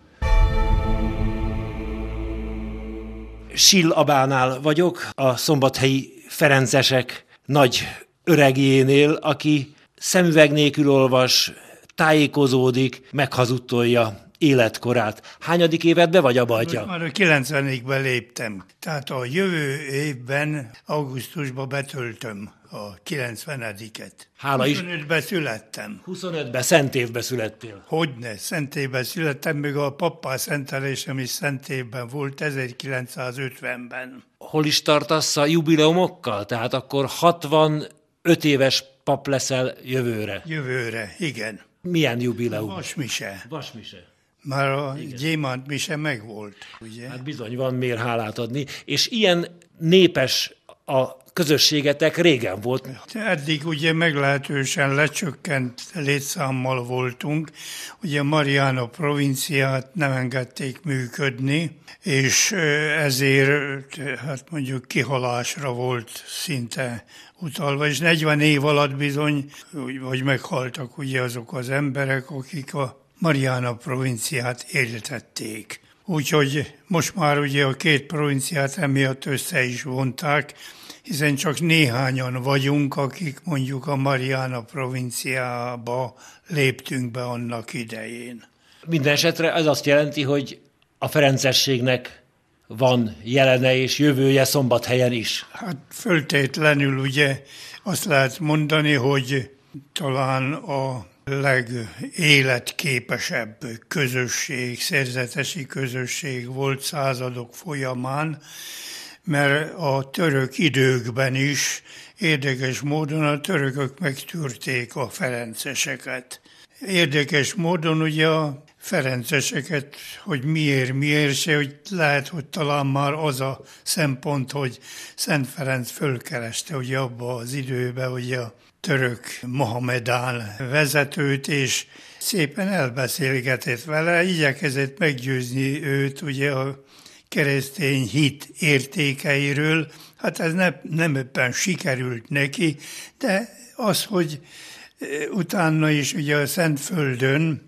Sill Abánál vagyok, a szombathelyi ferencesek nagy öregjénél, aki szemüveg nélkül olvas, tájékozódik, meghazudtolja életkorát. Hányadik évedbe vagy abba, atya? Most már a kilencvenikben léptem. Tehát a jövő évben, augusztusban betöltöm a kilencvenediket. Hála is. huszonötben születtem. huszonötben, szent évben születtél. Hogyne, szent évben születtem, még a pappá szentelésem is szent évben volt, ezerkilencszázötvenben. Hol is tartasz a jubileumokkal? Tehát akkor hatvanöt éves pap leszel jövőre. Jövőre, igen. Milyen jubileum? Vasmise. Vasmise. Már a gyémánt mise megvolt, ugye? Hát bizony, van miért hálát adni. És ilyen népes a közösségetek régen volt. Eddig ugye meglehetősen lecsökkent létszámmal voltunk. Ugye Mariana provinciát nem engedték működni, és ezért hát mondjuk kihalásra volt szinte utalva, és negyven év alatt bizony, hogy meghaltak ugye azok az emberek, akik a Mariana provinciát éltették. Úgyhogy most már ugye a két provinciát emiatt össze is vonták, hiszen csak néhányan vagyunk, akik mondjuk a Mariana provinciába léptünk be annak idején. Minden esetre ez azt jelenti, hogy a ferencességnek van jelene és jövője Szombathelyen is. Hát föltétlenül ugye azt lehet mondani, hogy talán a legéletképesebb közösség, szerzetesi közösség volt századok folyamán, mert a török időkben is érdekes módon a törökök megtűrték a ferenceseket. Érdekes módon ugye a ferenceseket, hogy miért, miért se, hogy lehet, hogy talán már az a szempont, hogy Szent Ferenc fölkereste ugye abba az időben, hogy a török Mohamedán vezetőt, és szépen elbeszélgetett vele, igyekezett meggyőzni őt ugye a keresztény hit értékeiről. Hát ez ne, nem éppen sikerült neki, de az, hogy utána is ugye a Szentföldön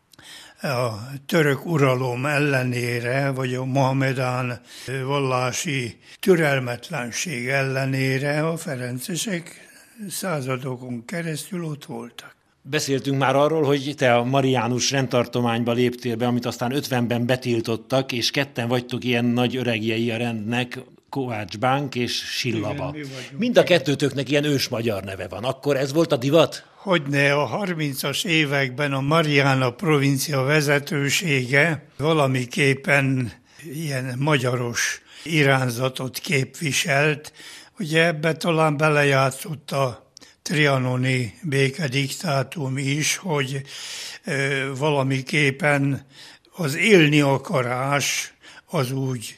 a török uralom ellenére, vagy a mohamedán vallási türelmetlenség ellenére a ferencesek századokon keresztül ott voltak. Beszéltünk már arról, hogy te a mariánus rendtartományba léptél be, amit aztán ötvenben betiltottak, és ketten vagytok ilyen nagy öregjei a rendnek, Kovács Bánk és Sillaba. Igen, mind a kettőtöknek ilyen ős magyar neve van. Akkor ez volt a divat? Hogyne, a harmincas években a Mariana provincia vezetősége valamiképpen ilyen magyaros irányzatot képviselt. Ugye ebbe talán belejátszott a trianoni békediktátum is, hogy ö, valamiképpen az élni akarás az úgy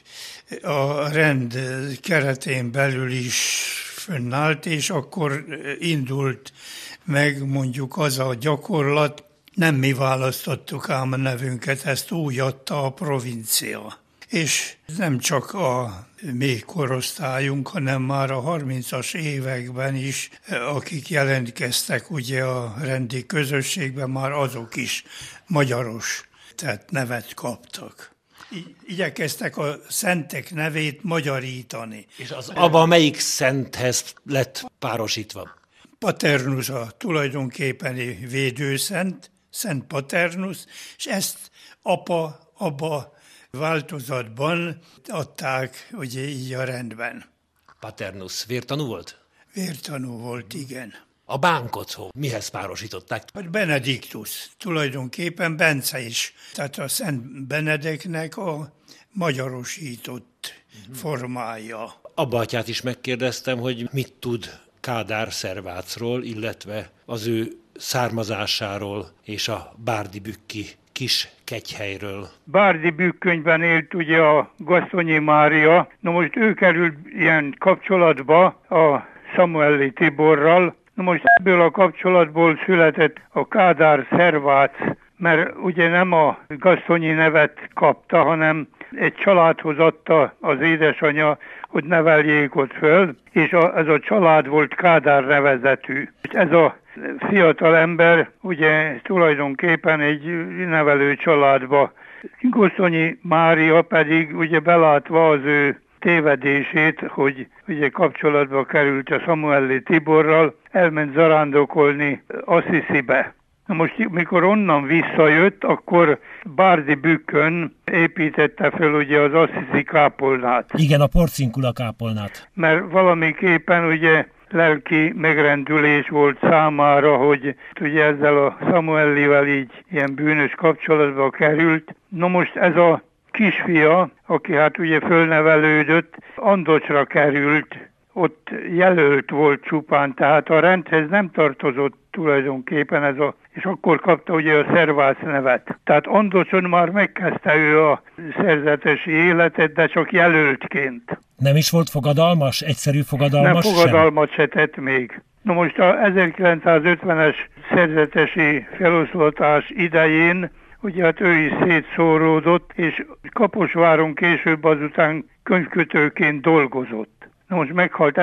a rend keretén belül is fönnállt, és akkor indult meg mondjuk az a gyakorlat, nem mi választottuk ám a nevünket, ezt úgy adta a provincia. És nem csak a mi korosztályunk, hanem már a harmincas években is, akik jelentkeztek ugye a rendi közösségben, már azok is magyaros, tehát nevet kaptak. Igyekeztek a szentek nevét magyarítani. És az abban melyik szenthez lett párosítva? Paternus a tulajdonképpeni védőszent, Szent Paternus, és ezt apa, abba változatban adták ugye így a rendben. Paternus vértanú volt? Vértanú volt, igen. A Bánkot hol? Mihez párosították? Hát Benediktus, tulajdonképpen Bence is. Tehát a Szent Benedeknek a magyarosított uh-huh. formája. Abba atyát is megkérdeztem, hogy mit tud Kádár Szervácról, illetve az ő származásáról és a Bárdi-bükki kis kegyhelyről. Bárdi-bükkönyben élt ugye a Gasztonyi Mária, na most ő került ilyen kapcsolatba a Samueli Tiborral. Na most ebből a kapcsolatból született a Kádár Szervác, mert ugye nem a Gasztonyi nevet kapta, hanem egy családhoz adta az édesanyja, hogy neveljék ott föl, és a, ez a család volt Kádár nevezetű. Ez a fiatal ember ugye tulajdonképpen egy nevelő családba. Gasztonyi Mária pedig ugye belátva az ő tévedését, hogy ugye kapcsolatba került a Samueli Tiborral, elment zarándokolni Assisibe. Na most, mikor onnan visszajött, akkor Bárdi-bükkön építette fel ugye az Assisi kápolnát. Igen, a porcinkula kápolnát. Mert valamiképpen ugye lelki megrendülés volt számára, hogy ugye ezzel a Samuelivel így ilyen bűnös kapcsolatba került. Na most ez a kisfia, aki hát ugye fölnevelődött, Andocsra került, ott jelölt volt csupán, tehát a rendhez nem tartozott tulajdonképpen ez a, és akkor kapta ugye a Szervác nevet. Tehát Andocson már megkezdte ő a szerzetesi életet, de csak jelöltként. Nem is volt fogadalmas? Egyszerű fogadalmas Nem, fogadalmat sem? se tett még. Na most a ezerkilencszázötvenes szerzetesi feloszlatás idején ugye hát ő is szétszóródott, és Kaposváron később azután könyvkötőként dolgozott. Na most meghalt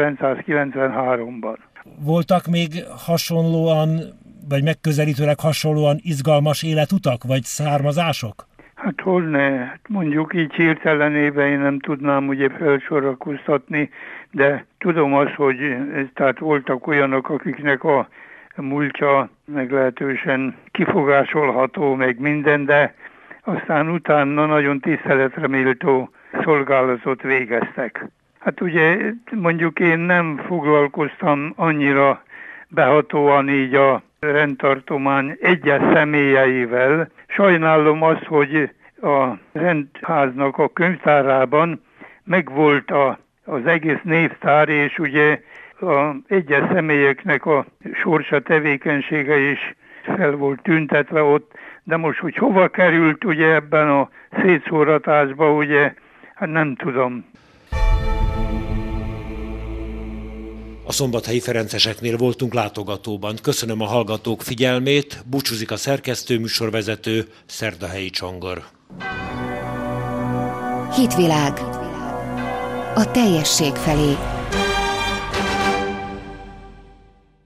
ezerkilencszázkilencvenháromban. Voltak még hasonlóan, vagy megközelítőleg hasonlóan izgalmas életutak, vagy származások? Hát hol ne, mondjuk így hirtelenében én nem tudnám ugye felsorakoztatni, de tudom azt, hogy tehát voltak olyanok, akiknek a múltja meglehetősen kifogásolható, meg minden, de aztán utána nagyon tiszteletre méltó szolgálatot végeztek. Hát ugye mondjuk én nem foglalkoztam annyira behatóan így a rendtartomány egyes személyeivel. Sajnálom azt, hogy a rendháznak a könyvtárában megvolt a, az egész névtár, és ugye az egyes személyeknek a sorsa tevékenysége is fel volt tüntetve ott, de most, hogy hova került ugye ebben a szétszóratásba, ugye, hát nem tudom. A szombathelyi ferenceseknél voltunk látogatóban. Köszönöm a hallgatók figyelmét, búcsúzik a szerkesztő, műsorvezető, Szerdahelyi Csongor. Hitvilág a teljesség felé.